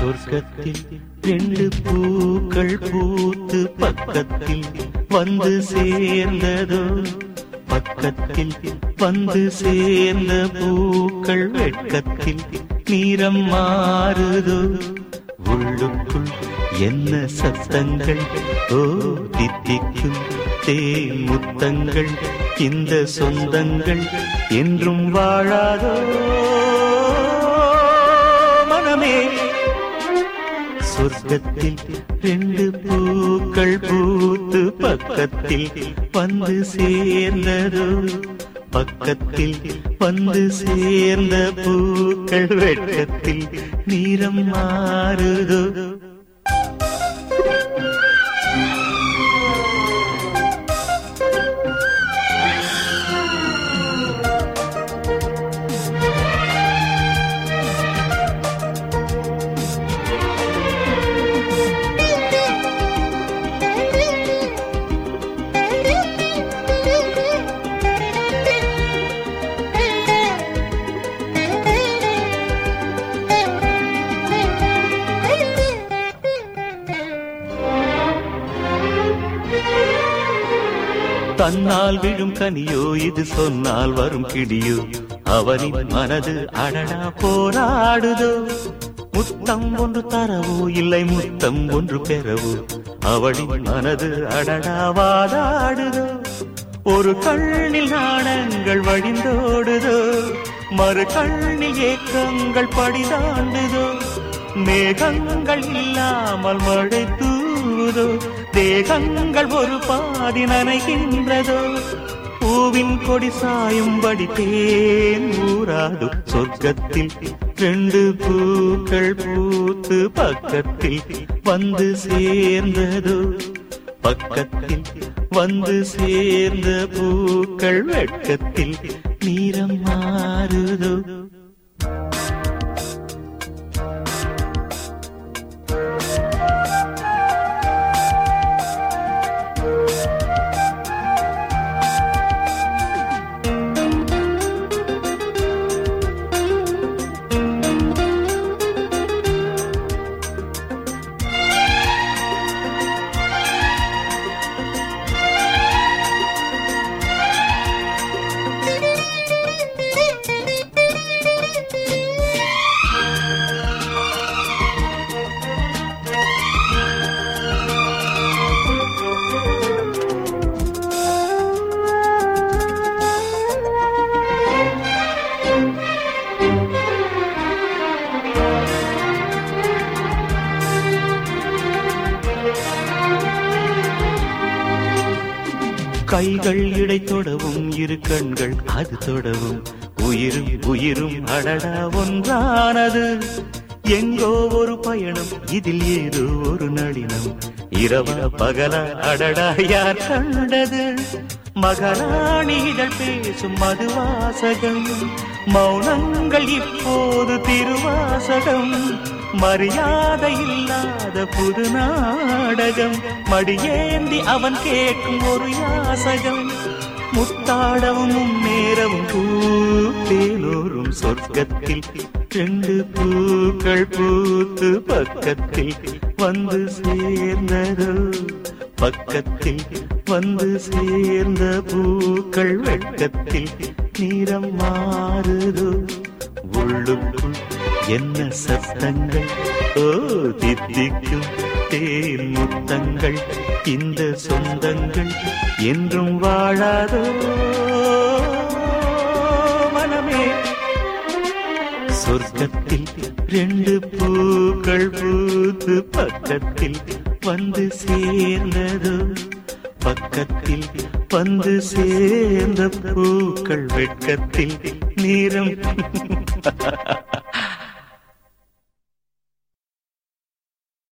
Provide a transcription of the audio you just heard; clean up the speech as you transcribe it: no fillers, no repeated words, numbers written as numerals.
சொர்க்கத்தில் ரெண்டு பூக்கள் பூத்து பக்கத்தில் வந்து சேர்ந்ததோ, பக்கத்தில் வந்து சேர்ந்த பூக்கள் வெட்கத்தில் நிறம் மாறுதோ. உள்ளுக்குள் என்ன சத்தங்கள், ஓ தித்திக்கும் தேன் முத்தங்கள், இந்த சொந்தங்கள் என்றும் வாழாதோ மனமே. சொர்க்கத்தில் ரெண்டு பூக்கள் பூத்து பக்கத்தில் வந்து சேர்ந்ததோ, பக்கத்தில் வந்து சேர்ந்த பூக்கள் வெட்கத்தில் நிறம் மாறுதோ. தன்னால் விழும் கனியோ இது சொன்னால் வரும் கிடியோ, அவனின் மனது அடடா போராடுதோ. முத்தம் ஒன்று தரவோ இல்லை முத்தம் ஒன்று பெறவோ, அவளின் மனது அடடா வாதாடுதோ. ஒரு கண்ணில் நாணங்கள் வழிந்தோடுதோ, மறு கண்ணில் ஏக்கங்கள் படிதாண்டுதோ. மேகங்கள் இல்லாமல் மழை தூதோ, தேகங்கள் ஒரு பாதி நனைகின்றதோ. பூவின் கொடி சாயும்படி தேன் ஊராதோ. சொர்க்கத்தில் ரெண்டு பூக்கள் பூத்து பக்கத்தில் வந்து சேர்ந்ததோ, பக்கத்தில் வந்து சேர்ந்த பூக்கள் வெட்கத்தில் நிறம் மாறுதோ. கைகள் இடை தொடவும் இரு கண்கள் அது தொடவும், உயிரும் உயிரும் அடடா ஒன்றானது. எங்கோ ஒரு பயணம் இதில் ஏதோ ஒரு நளினம், இரவா பகலா அடடா யார் கண்டது. மகாராணிகள் பேசும் மதுவாசகம், மௌனங்கள் இப்போது திருவாசகம். மரியாதை இல்லாத புது நாடகம், மடியேந்தி அவன் கேட்கும் ஒரு யாசகம். முத்தாடவும் முன்னேறவும் பூத்தேனோரும் சொர்க்கத்தில் ரெண்டு பூக்கள் பூத்து பக்கத்தில் வந்து சேர்ந்ததோ, பக்கத்தில் வந்து சேர்ந்த பூக்கள் வெட்கத்தில் நிறம் மாறுதோ. உள்ளுக்குள் என்ன சத்தங்கள், ஓ தித்திக்கும் தேன் முத்தங்கள், இந்த சொந்தங்கள் என்றும் வாழாதோ மனமே. சொர்க்கத்தில் ரெண்டு பூக்கள் பூத்து பக்கத்தில் வந்து சேர்ந்ததோ, பக்கத்தில் வந்து சேர்ந்த பூக்கள் வெட்கத்தில் நிறம்